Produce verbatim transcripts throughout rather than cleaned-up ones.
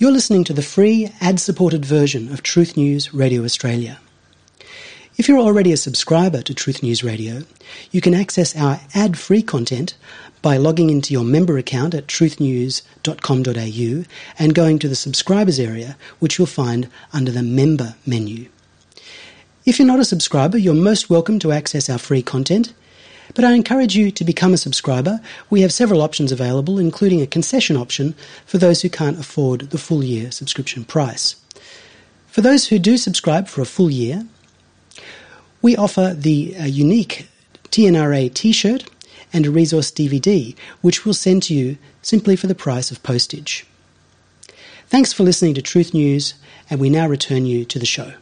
You're listening to the free, ad-supported version of Truth News Radio Australia. If you're already a subscriber to Truth News Radio, you can access our ad-free content by logging into your member account at truth news dot com dot a u and going to the subscribers area, which you'll find under the member menu. If you're not a subscriber, you're most welcome to access our free content, but I encourage you to become a subscriber. We have several options available, including a concession option for those who can't afford the full year subscription price. For those who do subscribe for a full year, we offer the uh, unique T N R A t-shirt and a resource D V D, which we'll send to you simply for the price of postage. Thanks for listening to Truth News, and we now return you to the show.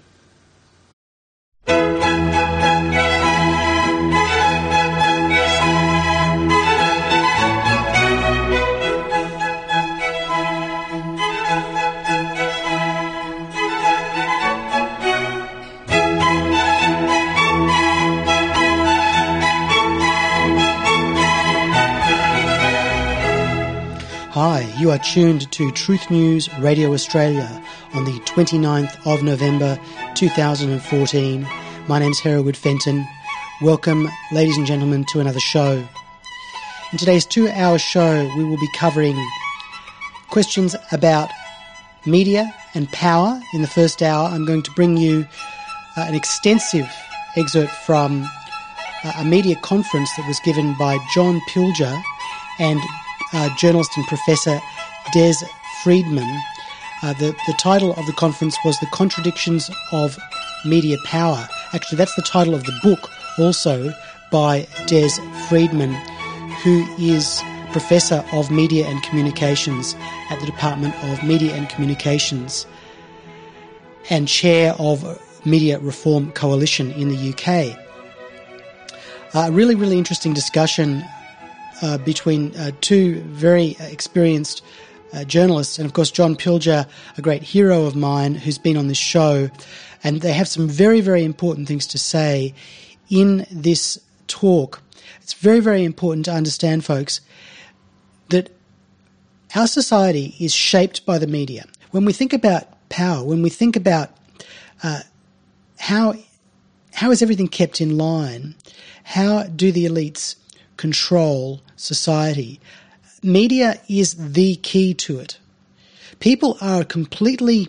Hi, you are tuned to Truth News Radio Australia on the twenty-ninth of November two thousand fourteen. My name's Hereward Fenton. Welcome, ladies and gentlemen, to another show. In today's two-hour show, we will be covering questions about media and power. In the first hour, I'm going to bring you uh, an extensive excerpt from uh, a media conference that was given by John Pilger and Uh, journalist and professor Des Friedman. Uh, the, the title of the conference was The Contradictions of Media Power. Actually, that's the title of the book also by Des Friedman, who is Professor of Media and Communications at the Department of Media and Communications and Chair of Media Reform Coalition in the U K. A uh, really, really interesting discussion Uh, between uh, two very experienced uh, journalists, and of course John Pilger, a great hero of mine who's been on this show, and they have some very, very important things to say in this talk. It's very, very important to understand, folks, that our society is shaped by the media. When we think about power, when we think about uh, how how is everything kept in line, how do the elites control society, media is the key to it. People are completely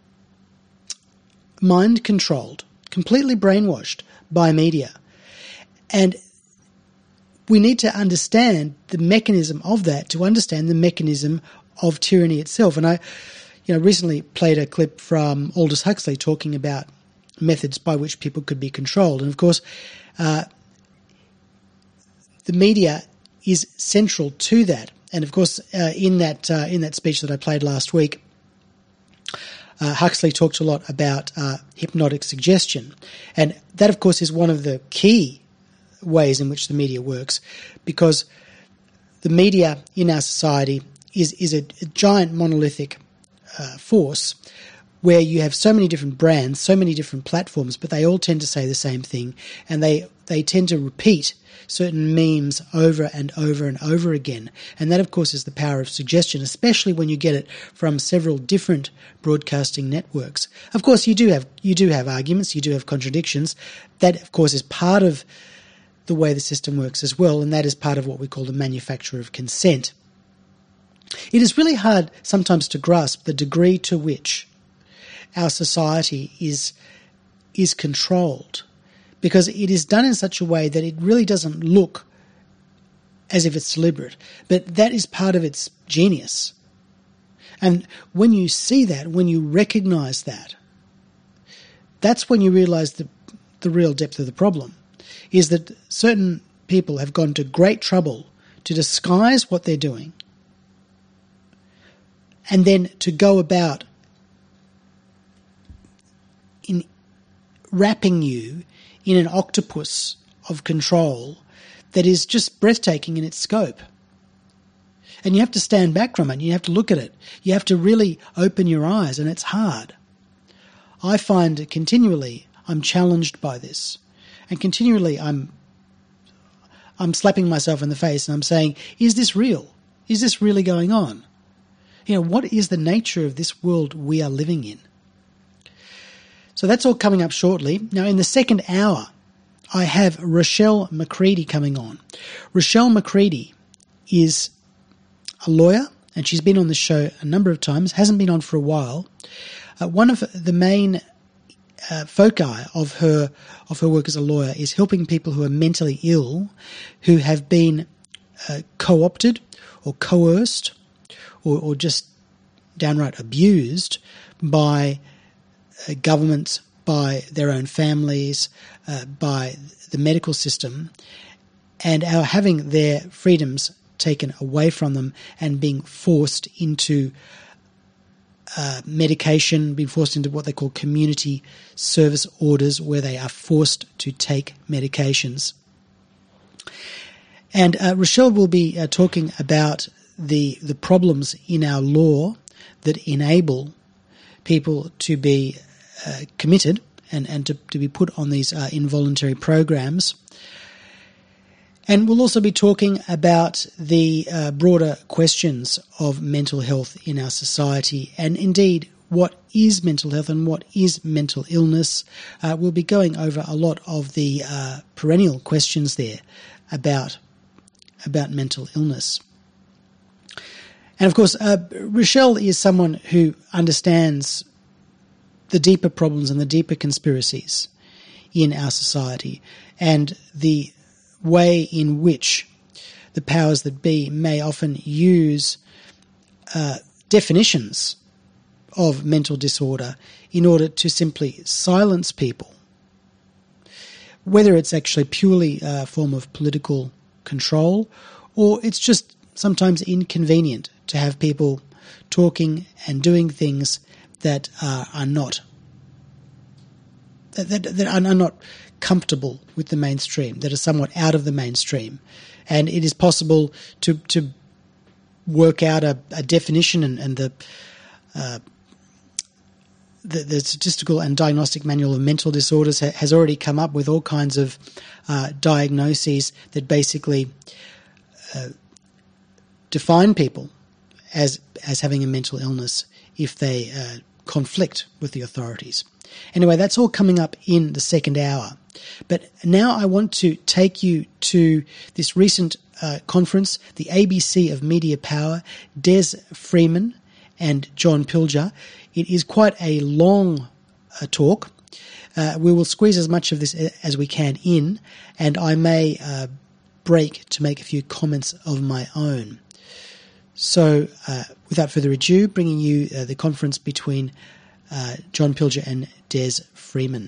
mind-controlled, completely brainwashed by media. And we need to understand the mechanism of that to understand the mechanism of tyranny itself. And I you know, recently played a clip from Aldous Huxley talking about methods by which people could be controlled. And of course, uh, the media is central to that, and of course, uh, in that uh, in that speech that I played last week, uh, Huxley talked a lot about uh, hypnotic suggestion, and that, of course, is one of the key ways in which the media works, because the media in our society is is a, a giant monolithic uh, force where you have so many different brands, so many different platforms, but they all tend to say the same thing, and they they tend to repeat certain memes over and over and over again. And that, of course, is the power of suggestion, especially when you get it from several different broadcasting networks. Of course, you do have you do have arguments, you do have contradictions. That, of course, is part of the way the system works as well, and that is part of what we call the manufacture of consent. It is really hard sometimes to grasp the degree to which our society is is controlled, because it is done in such a way that it really doesn't look as if it's deliberate. But that is part of its genius. And when you see that, when you recognise that, that's when you realise the, the real depth of the problem, is that certain people have gone to great trouble to disguise what they're doing and then to go about in wrapping you in an octopus of control that is just breathtaking in its scope. And you have to stand back from it. You have to look at it. You have to really open your eyes, and it's hard. I find continually I'm challenged by this, and continually I'm I'm slapping myself in the face and I'm saying, is this real? Is this really going on? You know, what is the nature of this world we are living in? So that's all coming up shortly. Now, in the second hour, I have Rochelle McCready coming on. Rochelle McCready is a lawyer, and she's been on the show a number of times, hasn't been on for a while. Uh, one of the main uh, foci of her of her work as a lawyer is helping people who are mentally ill, who have been uh, co-opted or coerced or, or just downright abused by uh, governments, by their own families, uh, by the medical system, and are having their freedoms taken away from them and being forced into uh, medication, being forced into what they call community service orders, where they are forced to take medications. And uh, Rochelle will be uh, talking about the the problems in our law that enable people to be uh, committed and, and to, to be put on these uh, involuntary programs. And we'll also be talking about the uh, broader questions of mental health in our society, and indeed what is mental health and what is mental illness. Uh, we'll be going over a lot of the uh, perennial questions there about, about mental illness. And of course, uh, Rochelle is someone who understands the deeper problems and the deeper conspiracies in our society, and the way in which the powers that be may often use uh, definitions of mental disorder in order to simply silence people, whether it's actually purely a form of political control or it's just sometimes inconvenient to have people talking and doing things that uh, are not that, that, that are not comfortable with the mainstream, that are somewhat out of the mainstream. And it is possible to to work out a, a definition, and, and the, uh, the the Statistical and Diagnostic Manual of Mental Disorders ha, has already come up with all kinds of uh, diagnoses that basically uh, define people as as having a mental illness if they uh, conflict with the authorities. Anyway, that's all coming up in the second hour. But now I want to take you to this recent uh, conference, the A B C of Media Power, Des Freeman and John Pilger. It is quite a long uh, talk. Uh, we will squeeze as much of this as we can in, and I may uh, break to make a few comments of my own. So, uh, without further ado, bringing you uh, the conference between uh, John Pilger and Des Freeman.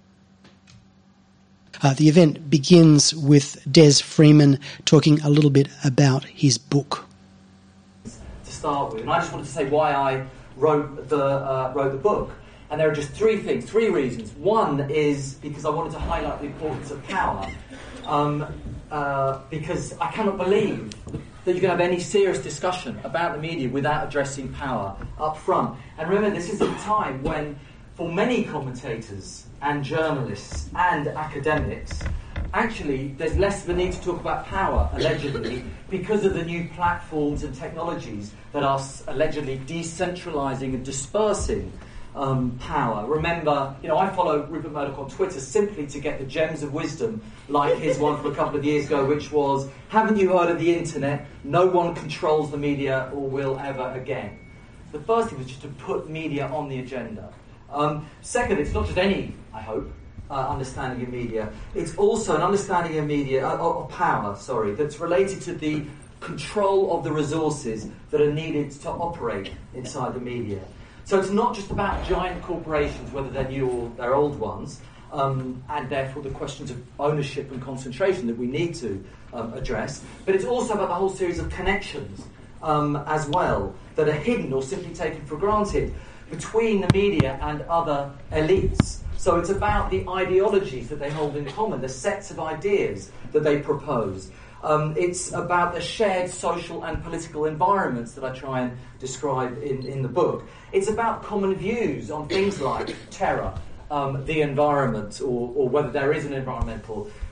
Uh, the event begins with Des Freeman talking a little bit about his book. To start with, and I just wanted to say why I wrote the uh, wrote the book, and there are just three things, three reasons. One is because I wanted to highlight the importance of power, um, uh, because I cannot believe that you can have any serious discussion about the media without addressing power up front. And remember, this is a time when, for many commentators and journalists and academics, actually there's less of a need to talk about power, allegedly, because of the new platforms and technologies that are allegedly decentralising and dispersing um, power. Remember, you know, I follow Rupert Murdoch on Twitter simply to get the gems of wisdom, like his one from a couple of years ago, which was, haven't you heard of the internet? No one controls the media or will ever again. The first thing was just to put media on the agenda. Um, second, it's not just any, I hope, uh, understanding of media. It's also an understanding of media, uh, of power, sorry, that's related to the control of the resources that are needed to operate inside the media. So it's not just about giant corporations, whether they're new or they're old ones, um, and therefore the questions of ownership and concentration that we need to um, address, but it's also about the whole series of connections um, as well that are hidden or simply taken for granted between the media and other elites. So it's about the ideologies that they hold in common, the sets of ideas that they propose. Um, it's about the shared social and political environments that I try and describe in, in the book. It's about common views on things like terror, um, the environment, or, or whether there is an environmental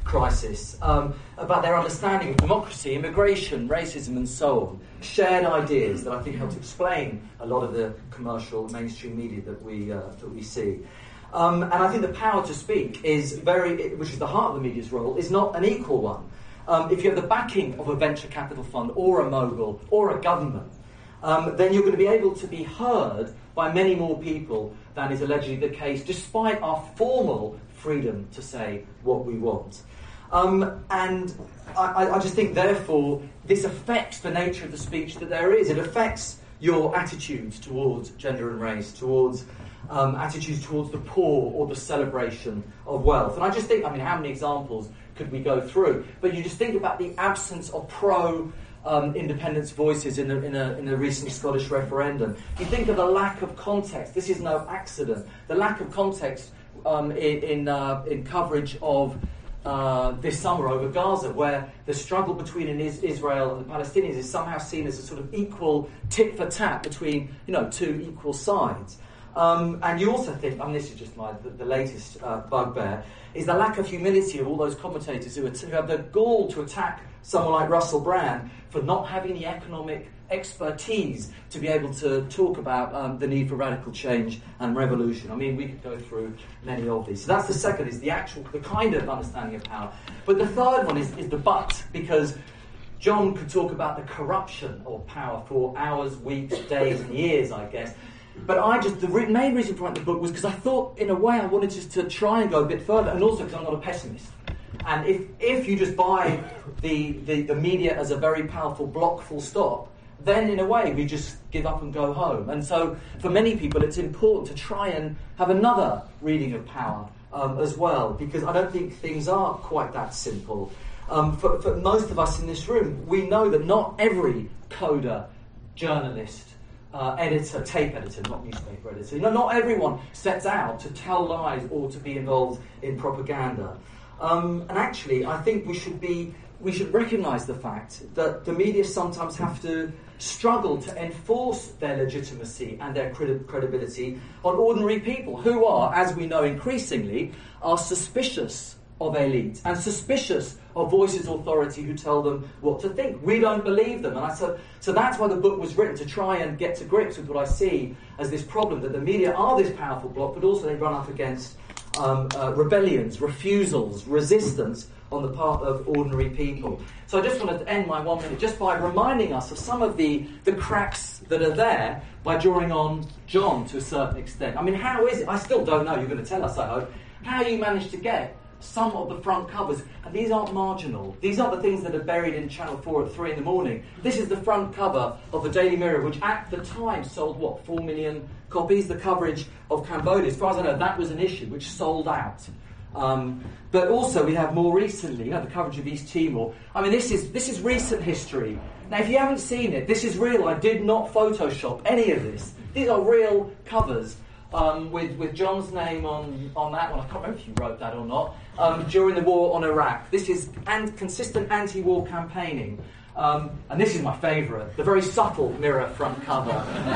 crisis, um, about their understanding of democracy, immigration, racism, and so on. Shared ideas that I think helps explain a lot of the commercial mainstream media that we uh, that we see. Um, and I think the power to speak is very, which is the heart of the media's role, is not an equal one. Um, if you have the backing of a venture capital fund or a mogul or a government, um, then you're going to be able to be heard by many more people than is allegedly the case, despite our formal freedom to say what we want. Um, and I, I just think, therefore, this affects the nature of the speech that there is. It affects your attitudes towards gender and race, towards um, attitudes towards the poor or the celebration of wealth. And I just think, I mean, how many examples could we go through? But you just think about the absence of pro um, independence voices in the, in, a, in the recent Scottish referendum. You think of the lack of context. This is no accident. The lack of context um, in, in, uh, in coverage of Uh, this summer over Gaza, where the struggle between is- Israel and the Palestinians is somehow seen as a sort of equal tit for tat between, you know, two equal sides. Um, and you also think, I mean, this is just my the, the latest uh, bugbear, is the lack of humility of all those commentators who, are t- who have the gall to attack someone like Russell Brand for not having the economic expertise to be able to talk about um, the need for radical change and revolution. I mean, we could go through many of these. So that's the second, is the actual, the kind of understanding of power. But the third one is, is the but, because John could talk about the corruption of power for hours, weeks, days, and years, I guess. But I just, the re- main reason for writing the book was because I thought, in a way, I wanted just to try and go a bit further, and also because I'm not a pessimist. And if, if you just buy the, the, the media as a very powerful block full stop, then in a way we just give up and go home. And so for many people it's important to try and have another reading of power um, as well, because I don't think things are quite that simple. Um, for, for most of us in this room, we know that not every coder, journalist, uh, editor, tape editor, not newspaper editor, you know, not everyone sets out to tell lies or to be involved in propaganda. Um, and actually, I think we should be we should recognise the fact that the media sometimes have to struggle to enforce their legitimacy and their credi- credibility on ordinary people who are, as we know increasingly, are suspicious of elites and suspicious of voices of authority who tell them what to think. We don't believe them. And I so, so that's why the book was written, to try and get to grips with what I see as this problem, that the media are this powerful bloc, but also they run up against um, uh, rebellions, refusals, resistance on the part of ordinary people. So I just wanted to end my one minute just by reminding us of some of the, the cracks that are there by drawing on John to a certain extent. I mean, how is it? I still don't know, you're going to tell us, I hope, how you managed to get some of the front covers. And these aren't marginal. These aren't the things that are buried in Channel four at three in the morning. This is the front cover of the Daily Mirror, which at the time sold, what, four million copies? The coverage of Cambodia. As far as I know, that was an issue which sold out. Um, but also we have more recently, you know, the coverage of East Timor. I mean, this is this is recent history. Now, if you haven't seen it, this is real. I did not Photoshop any of this. These are real covers um, with with John's name on, on that one. I can't remember if you wrote that or not. Um, during the war on Iraq, this is and consistent anti-war campaigning. Um, and this is my favourite, the very subtle Mirror front cover.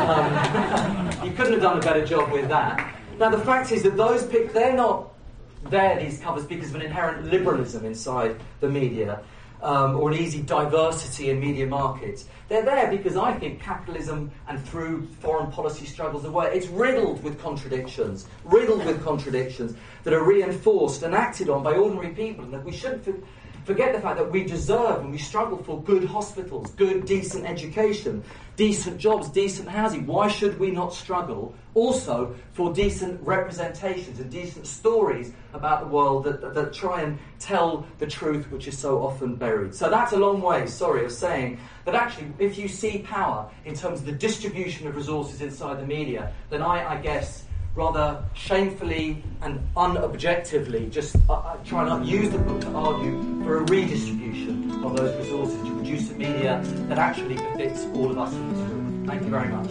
Um, you couldn't have done a better job with that. Now, the fact is that those pics, they're not there, these covers, because of an inherent liberalism inside the media, um, or an easy diversity in media markets. They're there because I think capitalism, and through foreign policy struggles away, it's riddled with contradictions, riddled with contradictions that are reinforced and acted on by ordinary people, and that we shouldn't for- forget the fact that we deserve and we struggle for good hospitals, good, decent education, decent jobs, decent housing. Why should we not struggle also for decent representations and decent stories about the world that, that, that try and tell the truth, which is so often buried? So that's a long way, sorry, of saying that actually if you see power in terms of the distribution of resources inside the media, then I, I guess, rather shamefully and unobjectively, just uh, uh, try not use the book to argue for a redistribution of those resources to produce a media that actually befits all of us in this room. Thank you very much.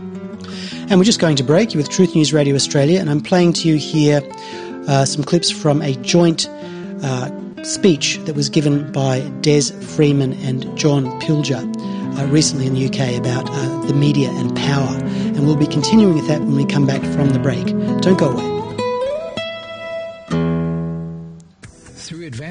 And we're just going to break. You're with Truth News Radio Australia, and I'm playing to you here uh, some clips from a joint uh, speech that was given by Des Freeman and John Pilger uh, recently in the U K about uh, the media and power. And we'll be continuing with that when we come back from the break. Don't go away. Through advanced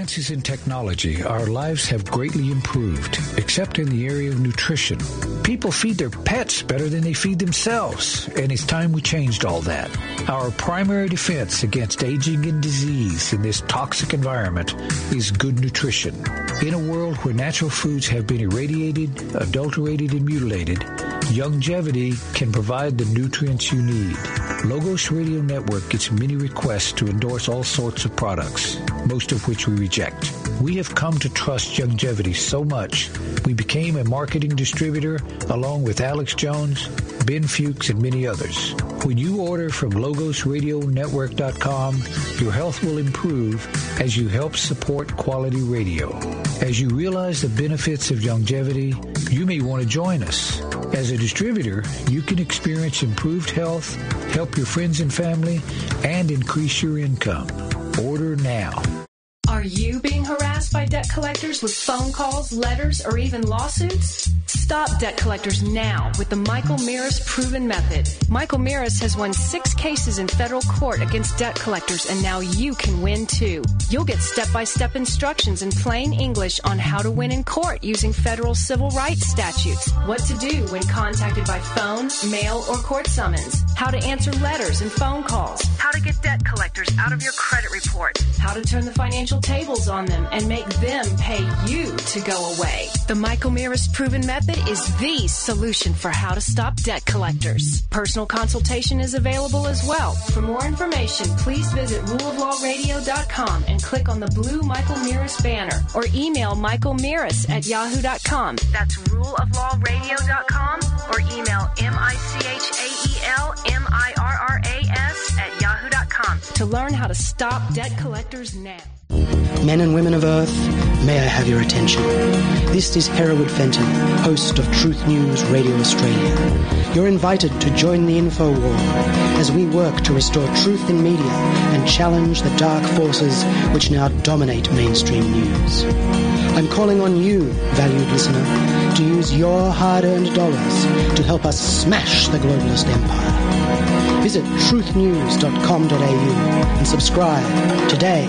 advances in technology, our lives have greatly improved, except in the area of nutrition. People feed their pets better than they feed themselves, and it's time we changed all that. Our primary defense against aging and disease in this toxic environment is good nutrition. In a world where natural foods have been irradiated, adulterated, and mutilated, Youngevity can provide the nutrients you need. Logos Radio Network gets many requests to endorse all sorts of products, most of which we reject. We have come to trust Youngevity so much, we became a marketing distributor along with Alex Jones, Ben Fuchs, and many others. When you order from logos radio network dot com, your health will improve as you help support quality radio. As you realize the benefits of Youngevity, you may want to join us. As a distributor, you can experience improved health, help your friends and family, and increase your income. Order now. Are you being harassed by debt collectors with phone calls, letters, or even lawsuits? Stop debt collectors now with the Michael Mirris Proven Method. Michael Mirris has won six cases in federal court against debt collectors, and now you can win too. You'll get step-by-step instructions in plain English on how to win in court using federal civil rights statutes, what to do when contacted by phone, mail, or court summons, how to answer letters and phone calls, how to get debt collectors out of your credit report, how to turn the financial tables on them and make them pay you to go away. The Michael Mirris Proven Method is the solution for how to stop debt collectors. Personal consultation is available as well. For more information, please visit rule of law radio dot com and click on the blue Michael Mirris banner, or email michael mirris at yahoo dot com. That's rule of law radio dot com, or email M I C H A E L M I R R A S at yahoo dot com to learn how to stop debt collectors now. Men and women of Earth, may I have your attention. This is Hereward Fenton, host of Truth News Radio Australia. You're invited to join the info war as we work to restore truth in media and challenge the dark forces which now dominate mainstream news. I'm calling on you, valued listener, to use your hard-earned dollars to help us smash the globalist empire. Visit truth news dot com dot a u and subscribe today.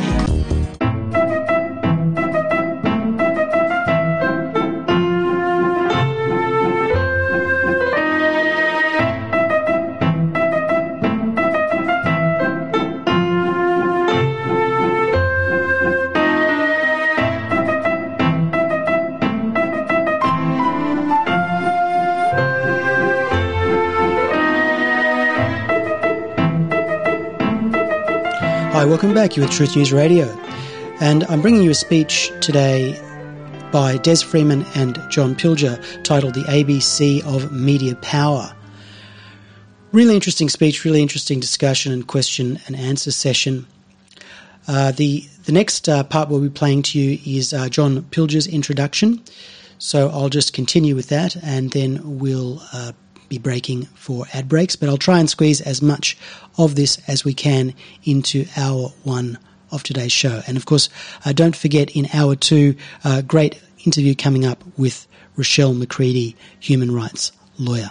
Hi, welcome back. You're with Truth News Radio, and I'm bringing you a speech today by Des Freeman and John Pilger titled The A B C of Media Power. Really interesting speech, really interesting discussion and question and answer session. Uh, the the next uh, part we'll be playing to you is uh, John Pilger's introduction, so I'll just continue with that, and then we'll uh, be breaking for ad breaks, but I'll try and squeeze as much of this as we can into hour one of today's show. And of course, uh, don't forget in hour two, a uh, great interview coming up with Rochelle McCready, human rights lawyer.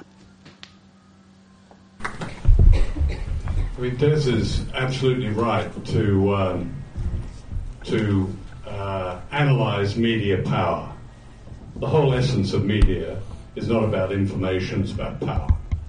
I mean, Des is absolutely right to um, to uh, analyse media power. The whole essence of media is not about information, it's about power.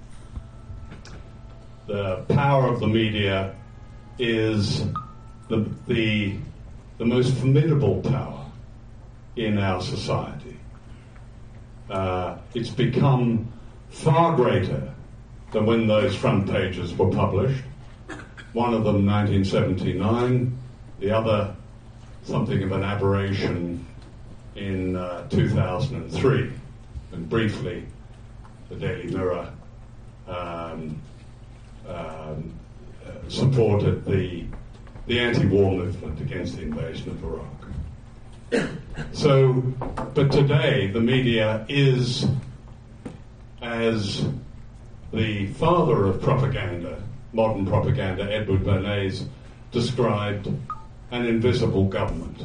The power of the media is the, the, the most formidable power in our society. Uh, it's become far greater than when those front pages were published. One of them nineteen seventy-nine, the other something of an aberration in uh, two thousand three. And briefly, the Daily Mirror um, um, uh, supported the the anti-war movement against the invasion of Iraq. So, but today the media is, as the father of propaganda, modern propaganda, Edward Bernays, described, an invisible government.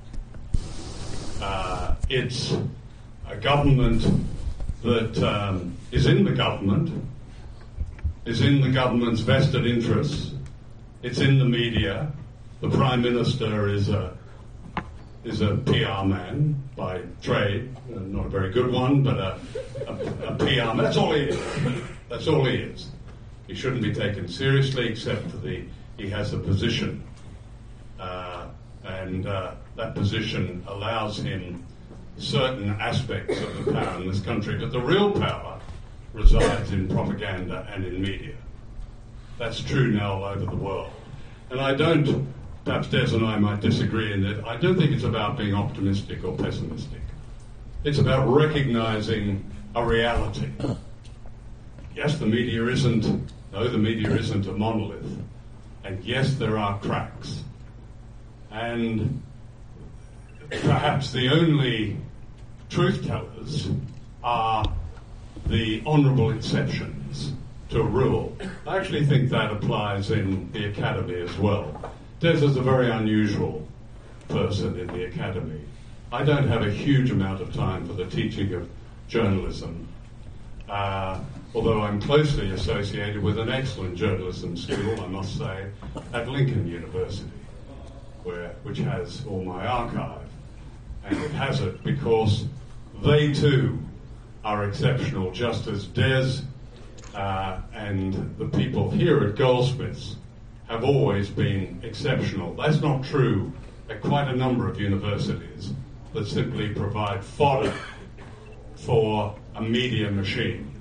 Uh, it's a government that um, is in the government, is in the government's vested interests, it's in the media. The Prime Minister is a is a P R man by trade, uh, not a very good one, but a, a, a P R man. That's all he is. That's all he is. He shouldn't be taken seriously, except that the, he has a position, uh, and uh, that position allows him certain aspects of the power in this country, but the real power resides in propaganda and in media. That's true now all over the world. And I don't, perhaps Des and I might disagree in that, I don't think it's about being optimistic or pessimistic. It's about recognizing a reality. Yes, the media isn't, no, the media isn't a monolith. And yes, there are cracks. And perhaps the only truth tellers are the honourable exceptions to a rule. I actually think that applies in the academy as well. Des is a very unusual person in the academy. I don't have a huge amount of time for the teaching of journalism, uh, although I'm closely associated with an excellent journalism school, I must say, at Lincoln University, where, which has all my archive. And it has it because they too are exceptional, just as Des uh, and the people here at Goldsmiths have always been exceptional. That's not true at quite a number of universities that simply provide fodder for a media machine.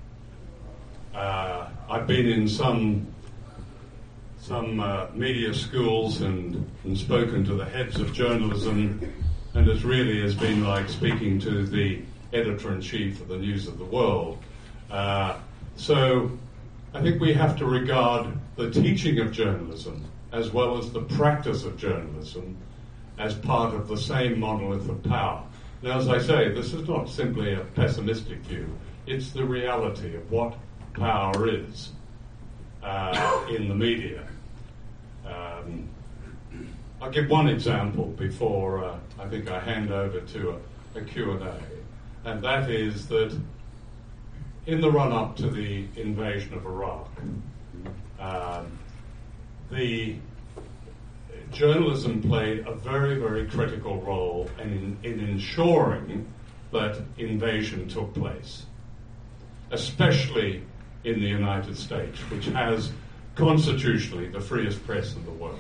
Uh, I've been in some some uh, media schools and, and spoken to the heads of journalism, and it really has been like speaking to the editor-in-chief of the News of the World. Uh, so I think we have to regard the teaching of journalism as well as the practice of journalism as part of the same monolith of power. Now, as I say, this is not simply a pessimistic view. It's the reality of what power is uh, in the media. Um, I'll give one example before uh, I think I hand over to a, a Q and A, and that is that in the run-up to the invasion of Iraq, um, the journalism played a very, very critical role in, in ensuring that invasion took place, especially in the United States, which has constitutionally the freest press in the world.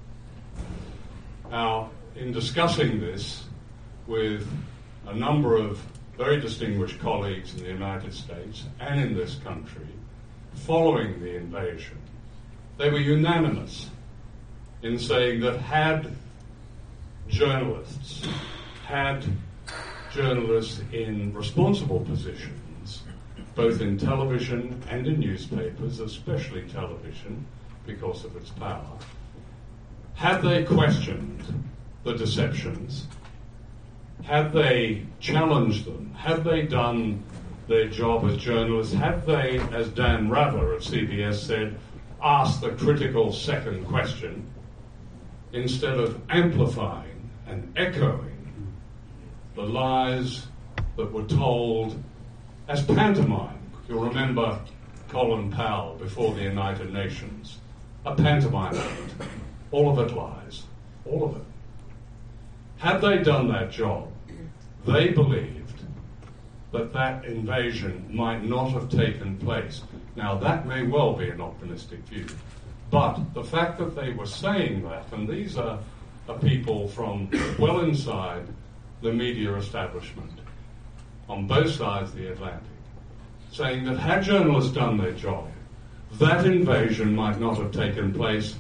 Now, in discussing this with a number of very distinguished colleagues in the United States and in this country, following the invasion, they were unanimous in saying that had journalists, had journalists in responsible positions, both in television and in newspapers, especially television, because of its power, had they questioned the deceptions, had they challenged them, had they done their job as journalists, had they, as Dan Rather of C B S said, asked the critical second question, instead of amplifying and echoing the lies that were told as pantomime. You'll remember Colin Powell before the United Nations. A pantomime act. All of it lies. All of it. Had they done that job, they believed that that invasion might not have taken place. Now, that may well be an optimistic view. But the fact that they were saying that, and these are, are people from well inside the media establishment on both sides of the Atlantic, saying that had journalists done their job, that invasion might not have taken place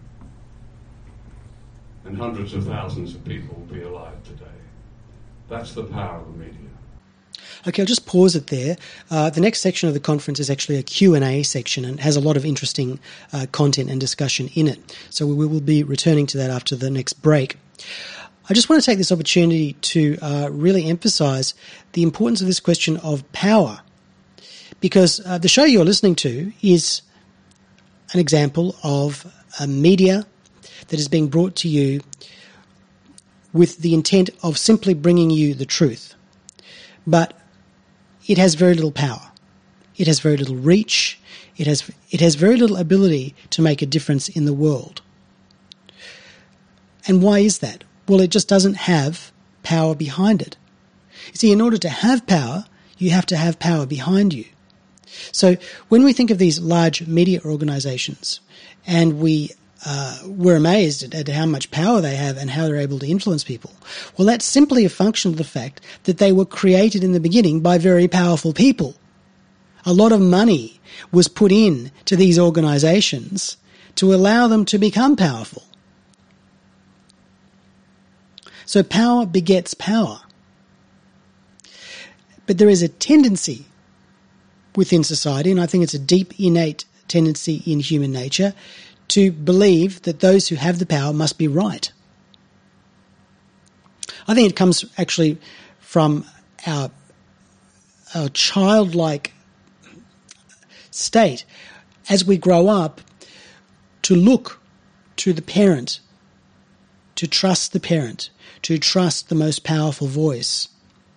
and hundreds of thousands of people will be alive today. That's the power of the media. Okay, I'll just pause it there. Uh, the next section of the conference is actually a Q and A section and has a lot of interesting uh, content and discussion in it. So we will be returning to that after the next break. I just want to take this opportunity to uh, really emphasize the importance of this question of power, because uh, the show you're listening to is an example of a media that is being brought to you with the intent of simply bringing you the truth. But it has very little power. It has very little reach. It has it has very little ability to make a difference in the world. And why is that? Well, it just doesn't have power behind it. You see, in order to have power, you have to have power behind you. So when we think of these large media organizations and we uh, we're amazed at, at how much power they have and how they're able to influence people, well, that's simply a function of the fact that they were created in the beginning by very powerful people. A lot of money was put in to these organizations to allow them to become powerful. So power begets power. But there is a tendency within society, and I think it's a deep, innate tendency in human nature, to believe that those who have the power must be right. I think it comes actually from our, our childlike state as we grow up to look to the parent, to trust the parent, to trust the most powerful voice.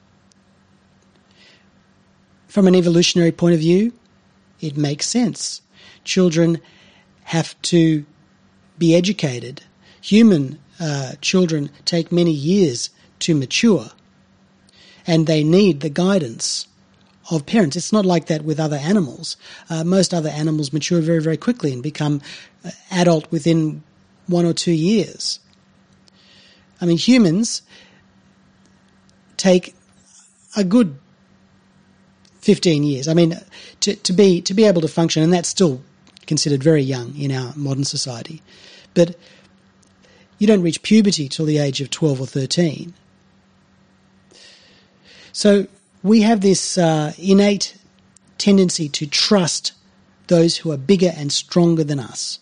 From an evolutionary point of view, it makes sense. Children have to be educated. Human uh, children take many years to mature, and they need the guidance of parents. It's not like that with other animals. Uh, most other animals mature very, very quickly and become uh, adult within one or two years. I mean, humans take a good fifteen years. I mean, to, to be to be able to function, and that's still considered very young in our modern society. But you don't reach puberty till the age of twelve or thirteen. So we have this uh, innate tendency to trust those who are bigger and stronger than us.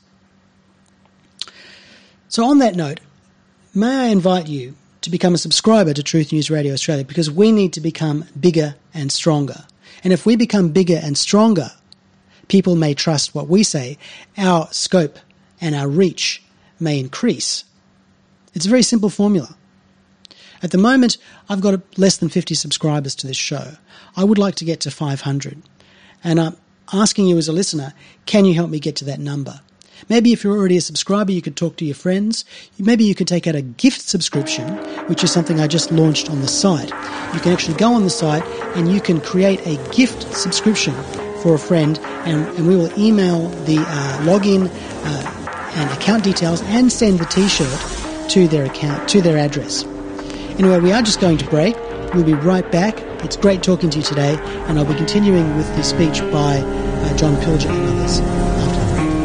So on that note, may I invite you to become a subscriber to Truth News Radio Australia, because we need to become bigger and stronger. And if we become bigger and stronger, people may trust what we say, our scope and our reach may increase. It's a very simple formula. At the moment, I've got less than fifty subscribers to this show. I would like to get to five hundred. And I'm asking you as a listener, can you help me get to that number? Maybe if you're already a subscriber, you could talk to your friends. Maybe you could take out a gift subscription, which is something I just launched on the site. You can actually go on the site and you can create a gift subscription for a friend, and, and we will email the uh, login uh, and account details and send the T-shirt to their account, to their address. Anyway, we are just going to break. We'll be right back. It's great talking to you today, and I'll be continuing with the speech by uh, John Pilger and others after the break.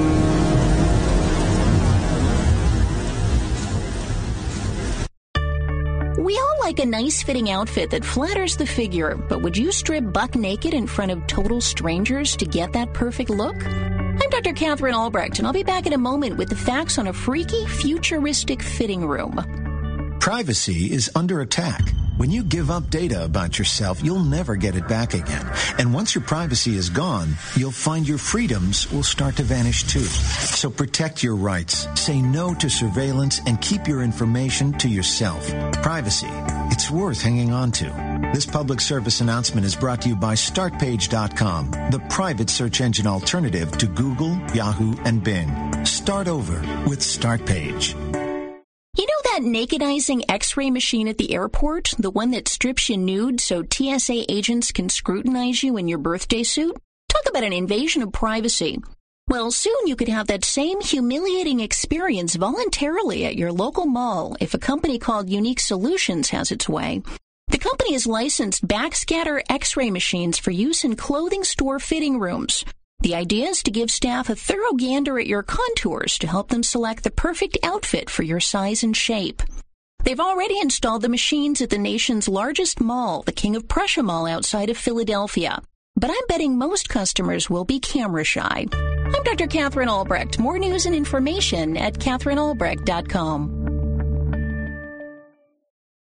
We all like a nice-fitting outfit that flatters the figure, but would you strip buck naked in front of total strangers to get that perfect look? I'm Doctor Catherine Albrecht, and I'll be back in a moment with the facts on a freaky, futuristic fitting room. Privacy is under attack. When you give up data about yourself, you'll never get it back again. And once your privacy is gone, you'll find your freedoms will start to vanish too. So protect your rights, say no to surveillance, and keep your information to yourself. Privacy, it's worth hanging on to. This public service announcement is brought to you by Start Page dot com, the private search engine alternative to Google, Yahoo, and Bing. Start over with StartPage. You know that nakedizing X-ray machine at the airport? The one that strips you nude so T S A agents can scrutinize you in your birthday suit? Talk about an invasion of privacy. Well, soon you could have that same humiliating experience voluntarily at your local mall if a company called Unique Solutions has its way. The company has licensed backscatter X-ray machines for use in clothing store fitting rooms. The idea is to give staff a thorough gander at your contours to help them select the perfect outfit for your size and shape. They've already installed the machines at the nation's largest mall, the King of Prussia Mall outside of Philadelphia. But I'm betting most customers will be camera shy. I'm Doctor Catherine Albrecht. More news and information at Catherine Albrecht dot com.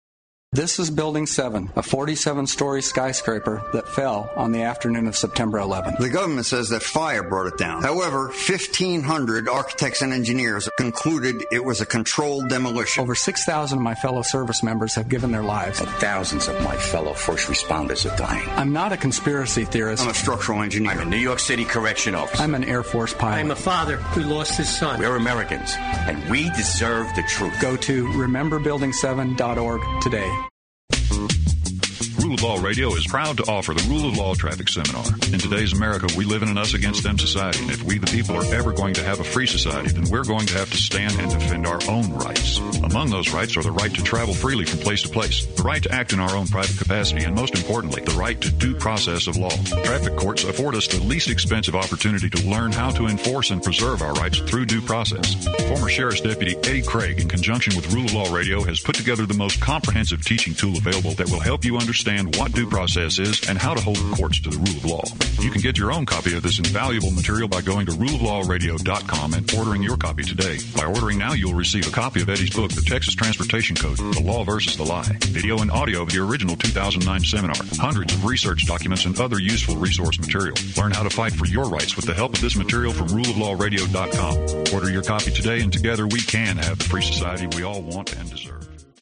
This is Building seven, a forty-seven story skyscraper that fell on the afternoon of September eleventh. The government says that fire brought it down. However, fifteen hundred architects and engineers concluded it was a controlled demolition. Over six thousand of my fellow service members have given their lives. And thousands of my fellow first responders are dying. I'm not a conspiracy theorist. I'm a structural engineer. I'm a New York City correction officer. I'm an Air Force pilot. I'm a father who lost his son. We're Americans, and we deserve the truth. Go to remember building seven dot org today. Rule of Law Radio is proud to offer the Rule of Law Traffic Seminar. In today's America, we live in an us-against-them society, and if we the people are ever going to have a free society, then we're going to have to stand and defend our own rights. Among those rights are the right to travel freely from place to place, the right to act in our own private capacity, and most importantly, the right to due process of law. Traffic courts afford us the least expensive opportunity to learn how to enforce and preserve our rights through due process. Former Sheriff's Deputy Eddie Craig, in conjunction with Rule of Law Radio, has put together the most comprehensive teaching tool available that will help you understand what due process is and how to hold the courts to the rule of law. You can get your own copy of this invaluable material by going to rule of law radio dot com and ordering your copy today. By ordering now, you'll receive a copy of Eddie's book, The Texas Transportation Code, The Law versus the Lie, video and audio of the original two thousand nine seminar, hundreds of research documents, and other useful resource material. Learn how to fight for your rights with the help of this material from rule of law radio dot com. Order your copy today, and together we can have the free society we all want and deserve.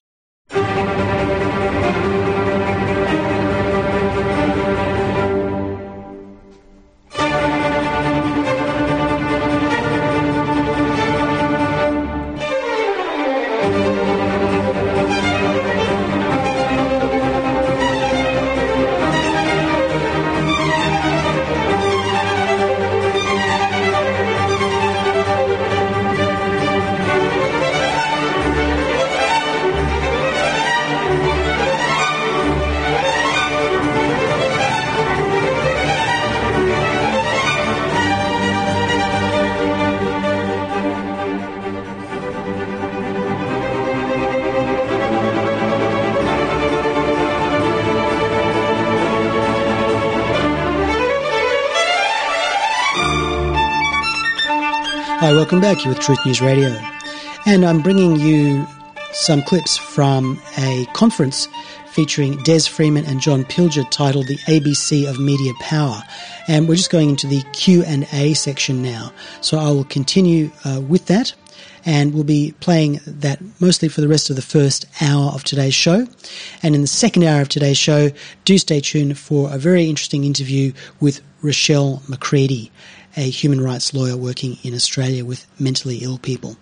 Hi, welcome back. You're with Truth News Radio. And I'm bringing you some clips from a conference featuring Des Freeman and John Pilger titled The A B C of Media Power. And we're just going into the Q and A section now. So I will continue uh, with that, and we'll be playing that mostly for the rest of the first hour of today's show. And in the second hour of today's show, do stay tuned for a very interesting interview with Rochelle McCready, a human rights lawyer working in Australia with mentally ill people.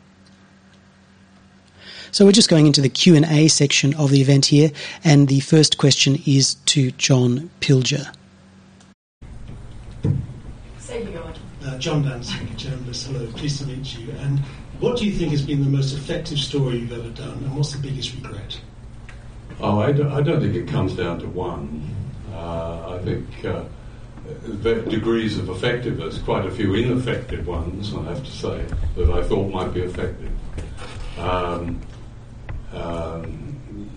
So we're just going into the Q and A section of the event here, and the first question is to John Pilger. Say you go. Uh, John Danzig, journalist. Hello, pleased to meet you. And what do you think has been the most effective story you've ever done, and what's the biggest regret? Oh, I don't, I don't think it comes down to one. Uh, I think uh, degrees of effectiveness, quite a few ineffective ones, I have to say, that I thought might be effective. Um, um,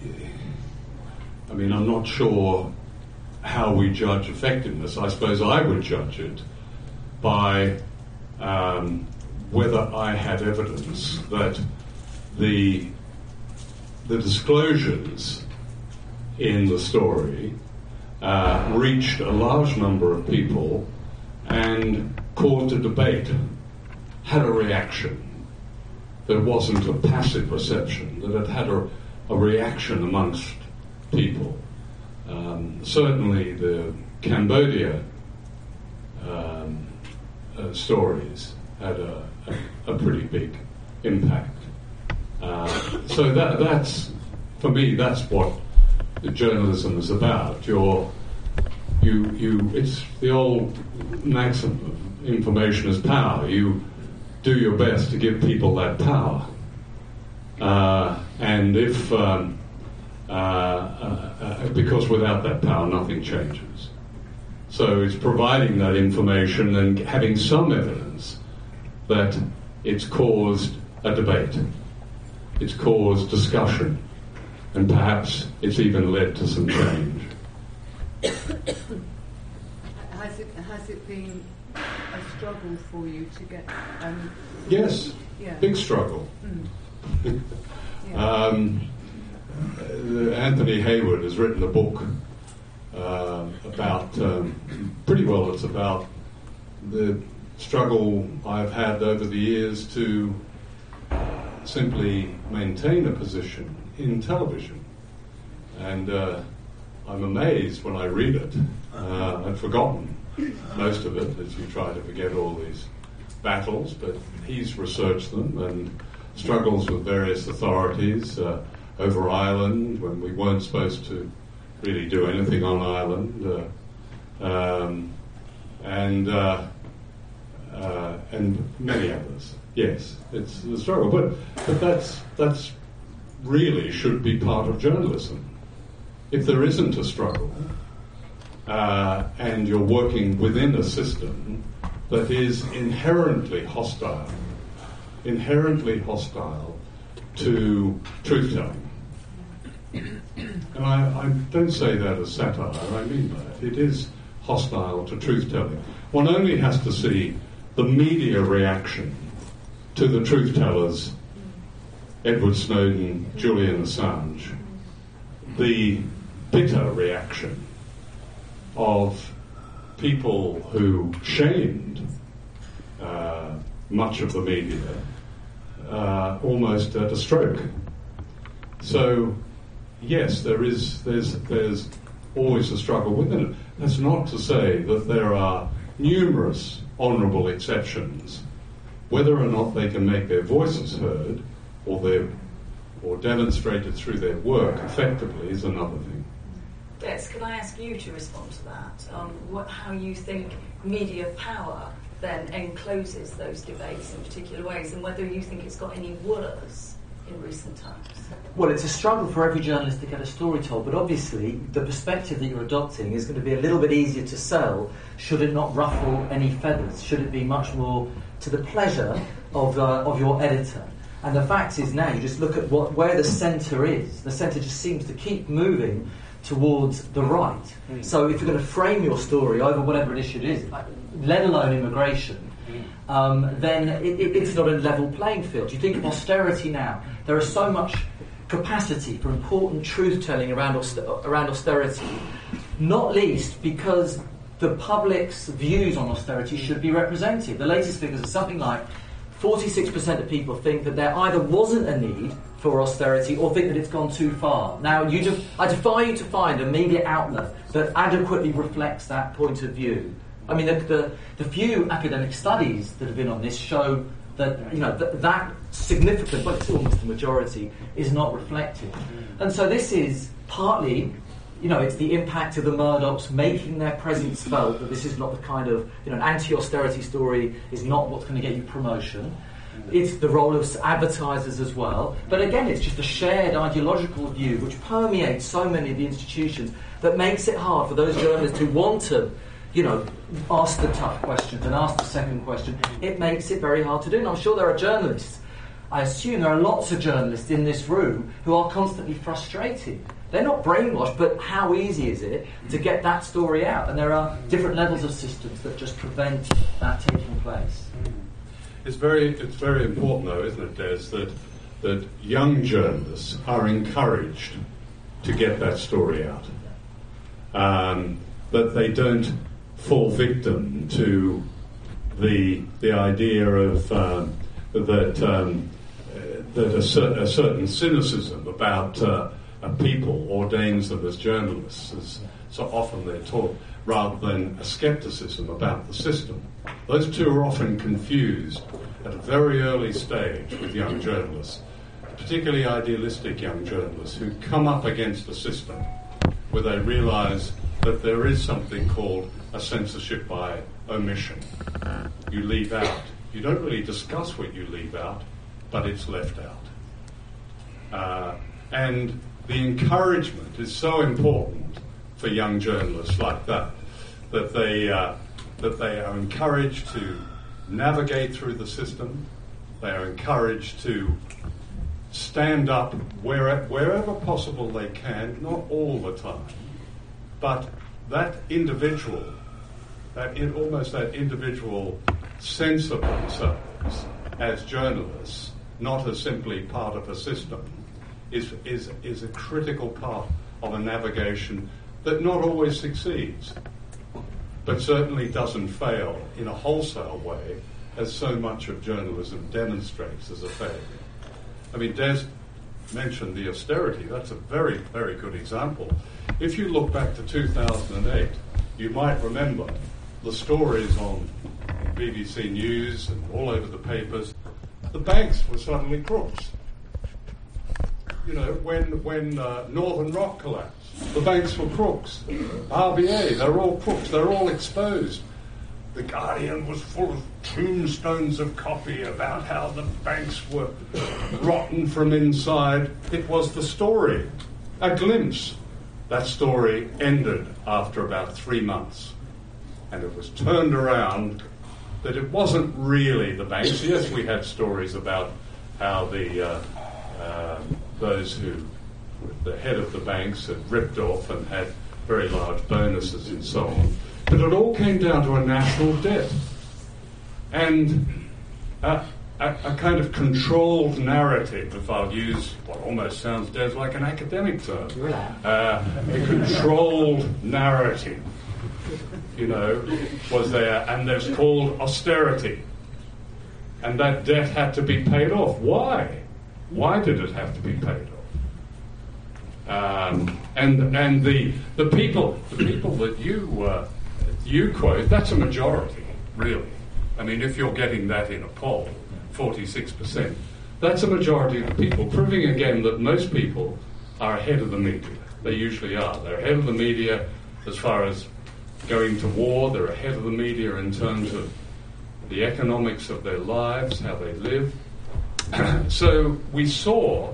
I mean, I'm not sure how we judge effectiveness. I suppose I would judge it by um, whether I had evidence that the the disclosures in the story uh, reached a large number of people and caused a debate, had a reaction. That wasn't a passive reception, that it had a, a reaction amongst people. Um, certainly the Cambodia um, uh, stories had a, a, a pretty big impact. Uh, so that, that's, for me, that's what the journalism is about. You're, you, you, it's the old maxim of information is power. You do your best to give people that power. Uh, and if, um, uh, uh, uh, because without that power, nothing changes. So it's providing that information and having some evidence that it's caused a debate, it's caused discussion, and perhaps it's even led to some change. Has it, has it been a struggle for you to get... Um, yes, yeah. Big struggle. Mm. Yeah. um, uh, Anthony Hayward has written a book uh, about, um, pretty well it's about the struggle I've had over the years to simply maintain a position in television. And uh, I'm amazed when I read it. Uh, I've forgotten most of it, as you try to forget all these battles, but he's researched them and struggles with various authorities uh, over Ireland when we weren't supposed to really do anything on Ireland, uh, um, and uh, uh, and many others. Yes, it's the struggle, but but that's that's really should be part of journalism. If there isn't a struggle, uh, and you're working within a system that is inherently hostile, inherently hostile to truth-telling. And I, I don't say that as satire, I mean that. It is hostile to truth-telling. One only has to see the media reaction to the truth-tellers, Edward Snowden, Julian Assange, the bitter reaction of people who shamed uh, much of the media uh, almost at a stroke. So, yes, there is there's there's always a struggle within it. That's not to say that there are numerous honourable exceptions. Whether or not they can make their voices heard or their or demonstrated through their work effectively is another thing. Des, can I ask you to respond to that? Um, what, how you think media power then encloses those debates in particular ways, and whether you think it's got any worse in recent times? Well, it's a struggle for every journalist to get a story told, but obviously the perspective that you're adopting is going to be a little bit easier to sell should it not ruffle any feathers, should it be much more to the pleasure of, uh, of your editor. And the fact is now, you just look at what where the centre is. The centre just seems to keep moving towards the right. Mm. So if you're going to frame your story over whatever issue it is, let alone immigration, mm. um, then it, it, it's not a level playing field. You think of austerity now. There is so much capacity for important truth-telling around, auster- around austerity, not least because the public's views on austerity should be represented. The latest figures are something like forty-six percent of people think that there either wasn't a need for austerity or think that it's gone too far. Now, you def- I defy you to find a media outlet that adequately reflects that point of view. I mean, the, the, the few academic studies that have been on this show that, you know, th- that significant, well, it's almost the majority, is not reflected. And so this is partly, you know, it's the impact of the Murdochs making their presence felt, that this is not the kind of, you know, an anti-austerity story is not what's going to get you promotion. It's the role of advertisers as well. But again, it's just a shared ideological view which permeates so many of the institutions that makes it hard for those journalists who want to, you know, ask the tough questions and ask the second question. It makes it very hard to do. And I'm sure there are journalists, I assume there are lots of journalists in this room who are constantly frustrated. They're not brainwashed, but how easy is it to get that story out? And there are different levels of systems that just prevent that taking place. It's very, it's very important, though, isn't it, Des, that that young journalists are encouraged to get that story out, um, that they don't fall victim to the the idea of um, that um, that a, cer- a certain cynicism about uh, a people ordains them as journalists, as so often they're taught, rather than a skepticism about the system. Those two are often confused at a very early stage with young journalists, particularly idealistic young journalists who come up against a system where they realise that there is something called a censorship by omission. You leave out. You don't really discuss what you leave out, but it's left out. Uh, and the encouragement is so important for young journalists like that, that they uh, that they are encouraged to navigate through the system. They are encouraged to stand up where, wherever possible they can, not all the time, but that individual, that in, almost that individual sense of themselves as journalists, not as simply part of a system, is, is, is a critical part of a navigation that not always succeeds, but certainly doesn't fail in a wholesale way, as so much of journalism demonstrates as a failure. I mean, Des mentioned the austerity. That's a very, very good example. If you look back to two thousand eight, you might remember the stories on B B C News and all over the papers. The banks were suddenly crooks. You know, when when uh, Northern Rock collapsed, the banks were crooks. R B A, they're all crooks. They're all exposed. The Guardian was full of tombstones of copy about how the banks were rotten from inside. It was the story, a glimpse. That story ended after about three months. And it was turned around that it wasn't really the banks. Yes, we had stories about how the uh, uh, those who, the head of the banks, had ripped off and had very large bonuses and so on. But it all came down to a national debt and a, a, a kind of controlled narrative, if I'll use what almost sounds dead like an academic term. Uh, a controlled narrative, you know, was there, and there's called austerity. And that debt had to be paid off. Why? Why did it have to be paid off? Um, and and the the people the people that you uh, you quote, that's a majority, really. I mean, if you're getting that in a poll, forty-six percent, that's a majority of the people, proving again that most people are ahead of the media. They usually are. They're ahead of the media as far as going to war. They're ahead of the media in terms of the economics of their lives, how they live. So we saw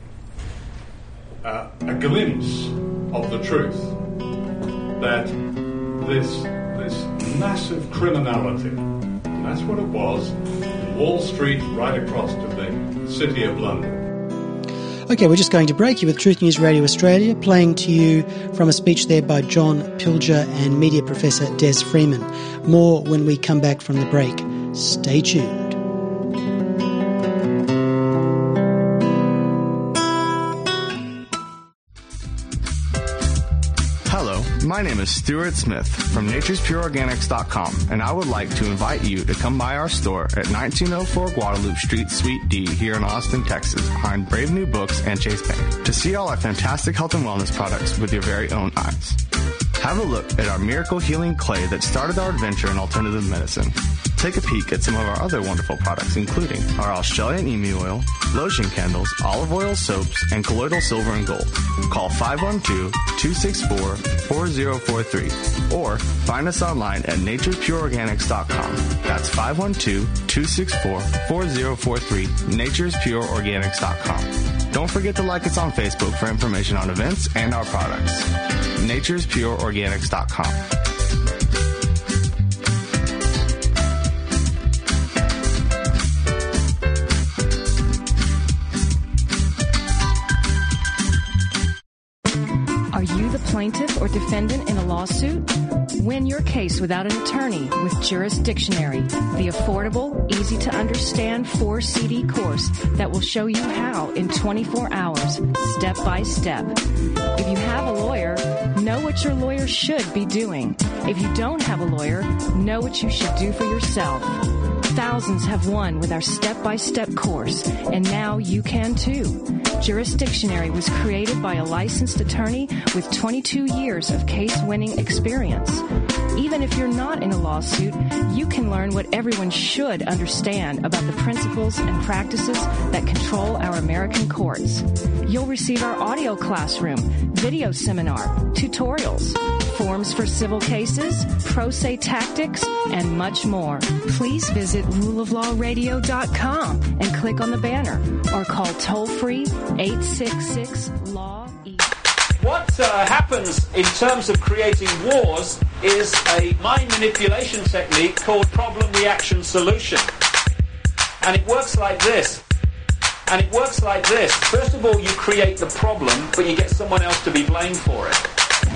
uh, a glimpse of the truth that this this massive criminality, and that's what it was, Wall Street right across to the City of London. Okay, we're just going to break you with Truth News Radio Australia, playing to you from a speech there by John Pilger and media professor Des Freeman. More when we come back from the break. Stay tuned. My name is Stuart Smith from Natures Pure Organics dot com, and I would like to invite you to come by our store at nineteen oh four Guadalupe Street, Suite D, here in Austin, Texas, behind Brave New Books and Chase Bank, to see all our fantastic health and wellness products with your very own eyes. Have a look at our miracle healing clay that started our adventure in alternative medicine. Take a peek at some of our other wonderful products, including our Australian emu oil, lotion candles, olive oil soaps, and colloidal silver and gold. Call five one two, two six four, four zero four three or find us online at Natures Pure Organics dot com. That's five one two, two six four, four zero four three, Natures Pure Organics dot com. Don't forget to like us on Facebook for information on events and our products. Natures Pure Organics dot com. Plaintiff or defendant in a lawsuit? Win your case without an attorney with Jurisdictionary, the affordable, easy-to-understand four C D course that will show you how in twenty-four hours, step by step. If you have a lawyer, know what your lawyer should be doing. If you don't have a lawyer, know what you should do for yourself. Thousands have won with our step-by-step course, and now you can too. Jurisdictionary was created by a licensed attorney with twenty-two years of case-winning experience. Even if you're not in a lawsuit, you can learn what everyone should understand about the principles and practices that control our American courts. You'll receive our audio classroom, video seminar, tutorials, forms for civil cases, pro se tactics, and much more. Please visit rule of law radio dot com and click on the banner or call toll-free eight six six law E. What uh, happens in terms of creating wars is a mind manipulation technique called problem reaction solution. And it works like this. And it works like this. First of all, you create the problem, but you get someone else to be blamed for it.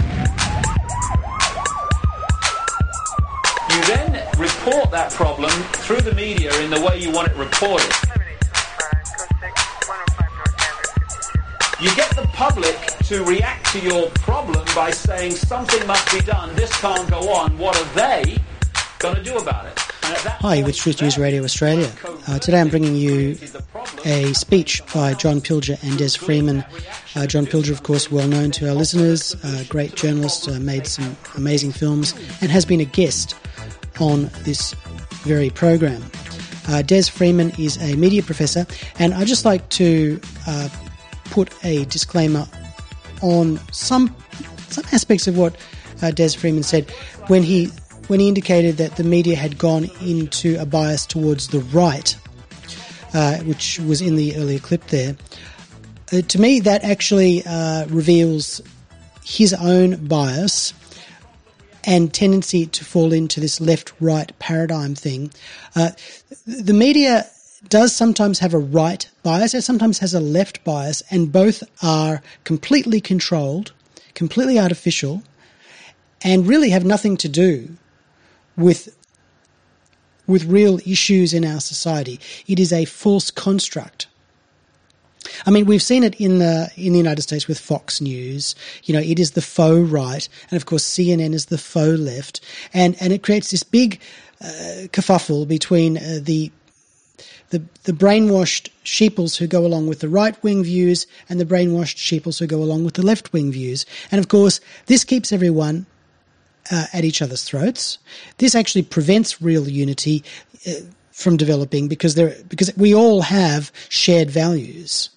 You then report that problem through the media in the way you want it reported. You get the public to react to your problem by saying something must be done, this can't go on, what are they going to do about it? Hi, with Truth News Radio Australia. Uh, today I'm bringing you a speech by John Pilger and Des Freeman. Uh, John Pilger, of course, well known to our listeners, a great journalist, uh, made some amazing films, and has been a guest on this very program. Uh, Des Freeman is a media professor, and I'd just like to uh, put a disclaimer on some some aspects of what uh, Des Freeman said when he when he indicated that the media had gone into a bias towards the right, uh, which was in the earlier clip there. Uh, to me, that actually uh, reveals his own bias and tendency to fall into this left-right paradigm thing. Uh, the media does sometimes have a right bias, it sometimes has a left bias, and both are completely controlled, completely artificial, and really have nothing to do with with real issues in our society. It is a false construct. I mean, we've seen it in the in the United States with Fox News. You know, it is the faux right, and of course C N N is the faux left, and and it creates this big uh, kerfuffle between uh, the the the brainwashed sheeples who go along with the right-wing views and the brainwashed sheeples who go along with the left-wing views. And of course, this keeps everyone Uh, at each other's throats. This actually prevents real unity uh, from developing because there because we all have shared values.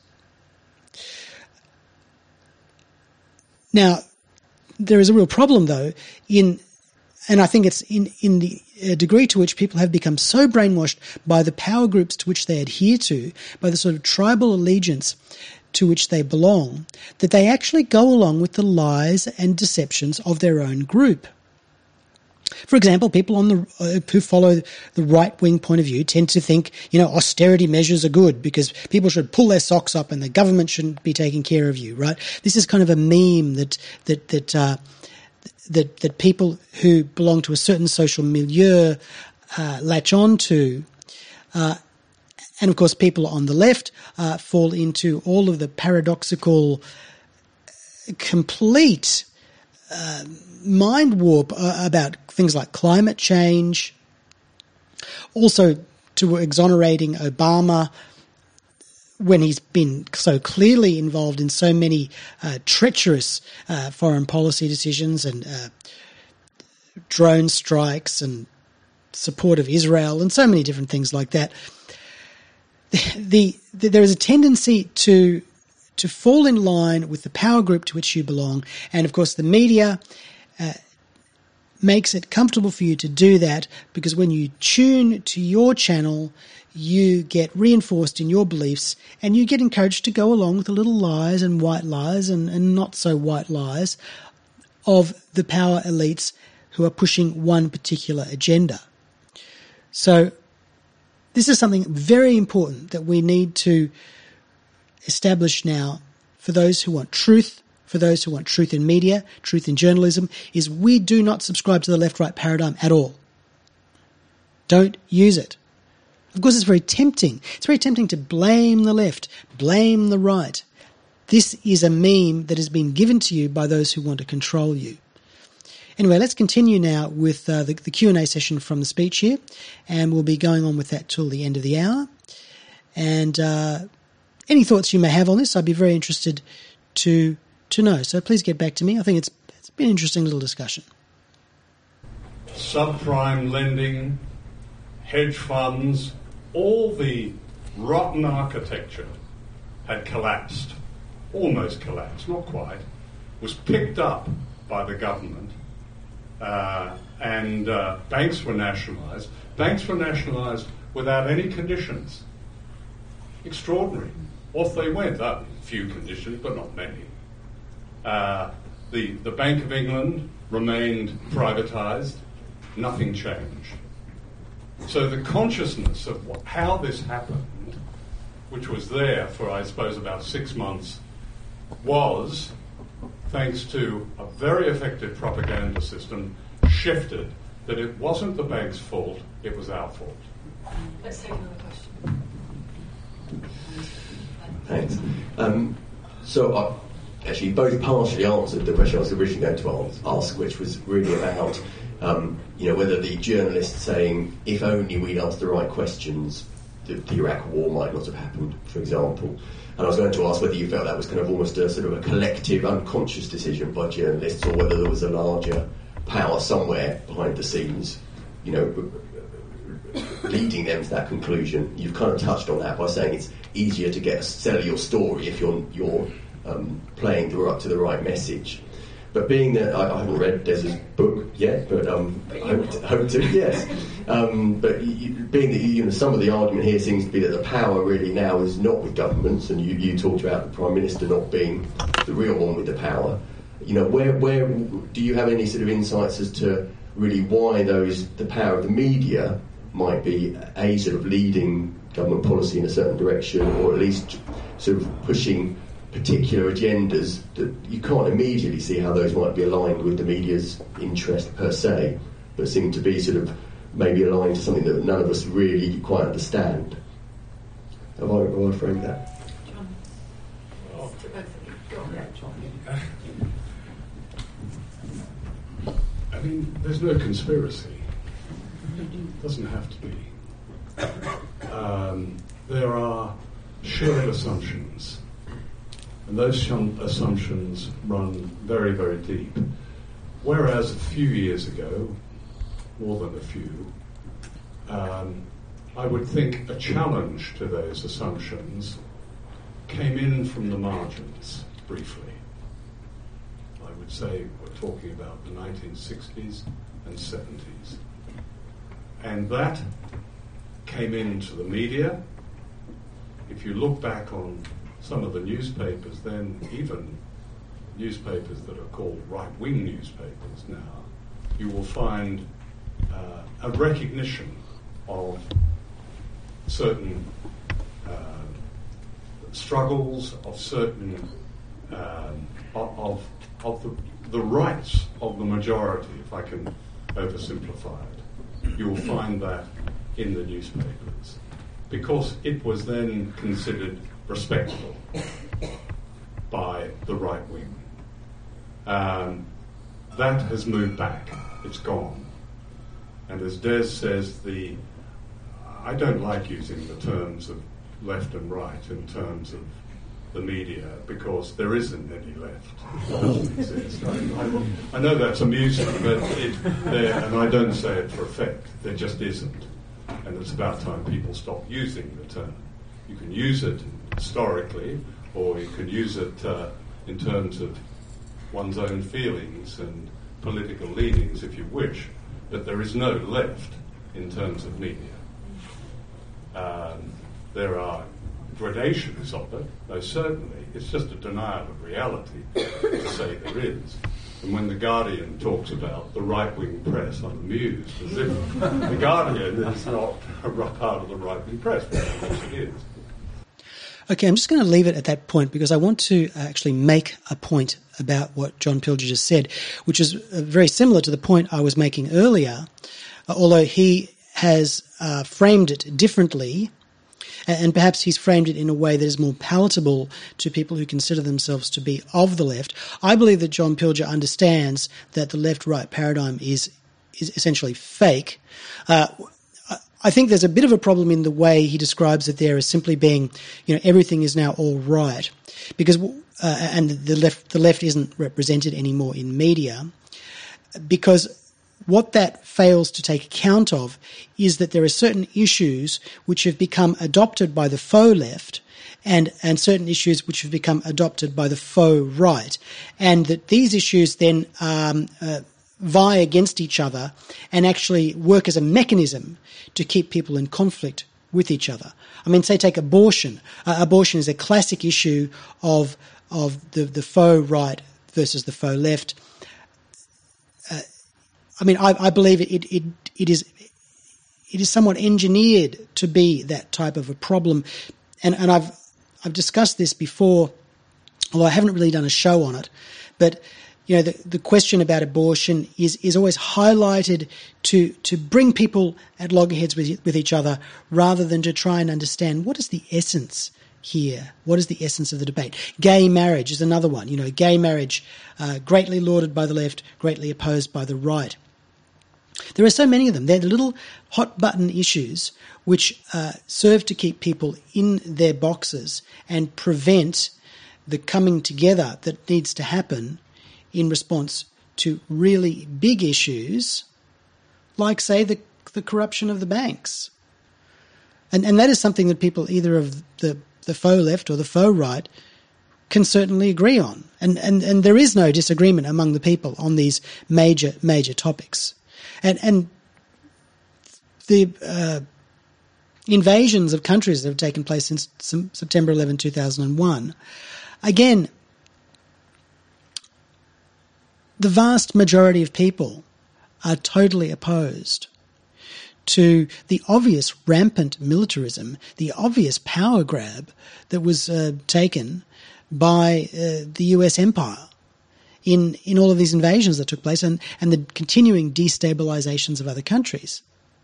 Now, there is a real problem, though, in and I think it's in in the uh, degree to which people have become so brainwashed by the power groups to which they adhere to, by the sort of tribal allegiance to which they belong, that they actually go along with the lies and deceptions of their own group. For example, people on the uh, who follow the right-wing point of view tend to think, you know, austerity measures are good because people should pull their socks up and the government shouldn't be taking care of you, right? This is kind of a meme that that that uh, that that people who belong to a certain social milieu uh, latch on to. Uh, And, of course, people on the left uh, fall into all of the paradoxical, complete uh, mind warp uh, about things like climate change, also to exonerating Obama when he's been so clearly involved in so many uh, treacherous uh, foreign policy decisions and uh, drone strikes and support of Israel and so many different things like that. The, the there is a tendency to to fall in line with the power group to which you belong, and of course the media uh, makes it comfortable for you to do that because when you tune to your channel, you get reinforced in your beliefs and you get encouraged to go along with the little lies and white lies and, and not so white lies of the power elites who are pushing one particular agenda. So this is something very important that we need to establish now for those who want truth, for those who want truth in media, truth in journalism, is we do not subscribe to the left-right paradigm at all. Don't use it. Of course, it's very tempting. It's very tempting to blame the left, blame the right. This is a meme that has been given to you by those who want to control you. Anyway, let's continue now with uh, the, the Q and A session from the speech here, and we'll be going on with that till the end of the hour. And uh, any thoughts you may have on this, I'd be very interested to to know. So please get back to me. I think it's it's been an interesting little discussion. Subprime lending, hedge funds, all the rotten architecture had collapsed, almost collapsed, not quite, was picked up by the government. Uh, and uh, banks were nationalised. Banks were nationalised without any conditions. Extraordinary. Off they went. A few conditions, but not many. Uh, the, the Bank of England remained privatised. Nothing changed. So the consciousness of what, how this happened, which was there for, I suppose, about six months, was, thanks to a very effective propaganda system, shifted that it wasn't the bank's fault, it was our fault. Let's take another question. Thanks. Um, So I actually both partially answered the question I was originally going to ask, which was really about um, you know, whether the journalist saying, if only we'd asked the right questions, the, the Iraq War might not have happened, for example. And I was going to ask whether you felt that was kind of almost a sort of a collective, unconscious decision by journalists, or whether there was a larger power somewhere behind the scenes, you know, leading them to that conclusion. You've kind of touched on that by saying it's easier to get sell your story if you're you're um, playing the, up to the right message. But being that I, I haven't read Des's book yet, but um, I hope to, hope to yes. Um, but you, being that you know some of the argument here seems to be that the power really now is not with governments, and you, you talked about the Prime Minister not being the real one with the power. You know, where where do you have any sort of insights as to really why those the power of the media might be a sort of leading government policy in a certain direction, or at least sort of pushing particular agendas that you can't immediately see how those might be aligned with the media's interest per se, but seem to be sort of maybe aligned to something that none of us really quite understand. Have I, have I framed that? John. Well, yeah, John. I mean, there's no conspiracy. It doesn't have to be. Um, there are shared assumptions. And those shun- assumptions run very, very deep. Whereas a few years ago, more than a few, um, I would think a challenge to those assumptions came in from the margins, briefly. I would say we're talking about the nineteen sixties and seventies. And that came into the media. If you look back on some of the newspapers, then even newspapers that are called right-wing newspapers now, you will find uh, a recognition of certain uh, struggles, of certain um, of of the, the rights of the majority, if I can oversimplify it. You will find that in the newspapers, because it was then considered respectable by the right wing. Um, that has moved back. It's gone. And as Des says, the I don't like using the terms of left and right in terms of the media, because there isn't any left. It doesn't exist. I, I, I know that's amusing, but it, there, and I don't say it for effect. There just isn't. And it's about time people stop using the term. You can use it historically, or you can use it uh, in terms of one's own feelings and political leanings, if you wish, but there is no left in terms of media. Um, there are gradations of it, though certainly it's just a denial of reality to say there is. And when The Guardian talks about the right-wing press, I'm amused, as if The Guardian is not a part of the right-wing press, but of course it is. Okay, I'm just going to leave it at that point, because I want to actually make a point about what John Pilger just said, which is very similar to the point I was making earlier, although he has uh, framed it differently, and perhaps he's framed it in a way that is more palatable to people who consider themselves to be of the left. I believe that John Pilger understands that the left-right paradigm is is essentially fake. Uh, I think there's a bit of a problem in the way he describes it there as simply being, you know, everything is now all right, because uh, and the left the left isn't represented anymore in media, because what that fails to take account of is that there are certain issues which have become adopted by the faux left, and, and certain issues which have become adopted by the faux right, and that these issues then um, uh, vie against each other and actually work as a mechanism to keep people in conflict with each other. I mean, say take abortion. Uh, abortion is a classic issue of of the, the faux right versus the faux left. Uh, I mean, I, I believe it, it it is it is somewhat engineered to be that type of a problem, and and I've I've discussed this before, although I haven't really done a show on it. But you know, the the question about abortion is is always highlighted to to bring people at loggerheads with with each other, rather than to try and understand what is the essence here? What is the essence of the debate? Gay marriage is another one. You know, gay marriage, uh, greatly lauded by the left, greatly opposed by the right. There are so many of them. They're the little hot-button issues which uh, serve to keep people in their boxes and prevent the coming together that needs to happen in response to really big issues like, say, the, the corruption of the banks. And, and that is something that people either of the, the faux left or the faux right can certainly agree on. And, and, and there is no disagreement among the people on these major, major topics. And, and the uh, invasions of countries that have taken place since September eleventh, two thousand one, again, the vast majority of people are totally opposed to the obvious rampant militarism, the obvious power grab that was uh, taken by uh, the U S empire in, in all of these invasions that took place and, and the continuing destabilizations of other countries.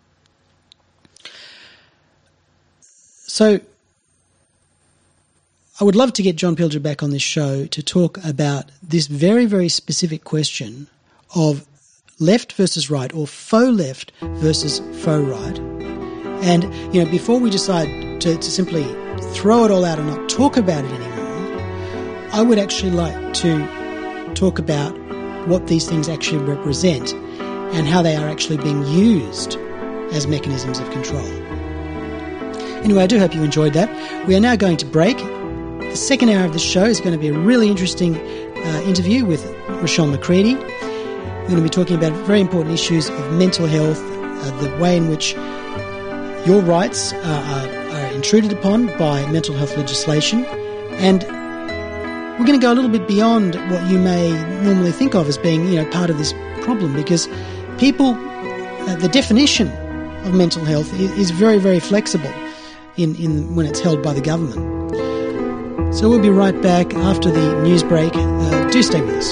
So I would love to get John Pilger back on this show to talk about this very, very specific question of left versus right, or faux left versus faux right. And, you know, before we decide to, to simply throw it all out and not talk about it anymore, I would actually like to talk about what these things actually represent and how they are actually being used as mechanisms of control. Anyway, I do hope you enjoyed that. We are now going to break. The second hour of the show is going to be a really interesting uh, interview with Rochelle McCready. We're going to be talking about very important issues of mental health, uh, the way in which your rights are, are, are intruded upon by mental health legislation. And we're going to go a little bit beyond what you may normally think of as being, you know, part of this problem, because people, uh, the definition of mental health is, is very, very flexible in, in when it's held by the government. So we'll be right back after the news break. Uh, do stay with us.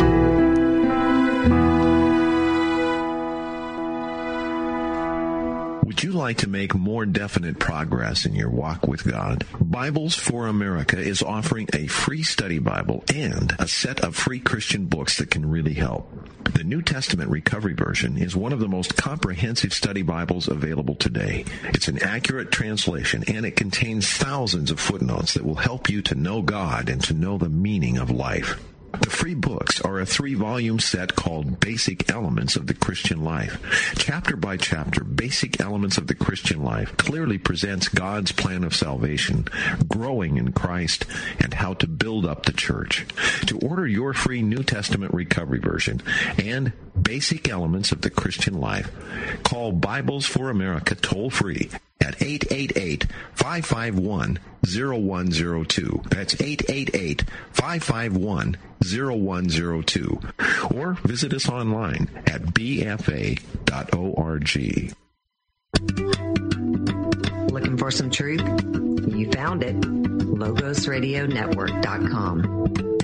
Would you like to make more definite progress in your walk with God? Bibles for America is offering a free study Bible and a set of free Christian books that can really help. The New Testament Recovery Version is one of the most comprehensive study Bibles available today. It's an accurate translation, and it contains thousands of footnotes that will help you to know God and to know the meaning of life. The free books are a three-volume set called Basic Elements of the Christian Life. Chapter by chapter, Basic Elements of the Christian Life clearly presents God's plan of salvation, growing in Christ, and how to build up the church. To order your free New Testament Recovery Version and Basic Elements of the Christian Life, call Bibles for America toll-free at eight eight eight, five five one, zero one zero two. That's eight eight eight, five five one, zero one zero two. Or visit us online at b f a dot org. Looking for some truth? You found it. logos radio network dot com.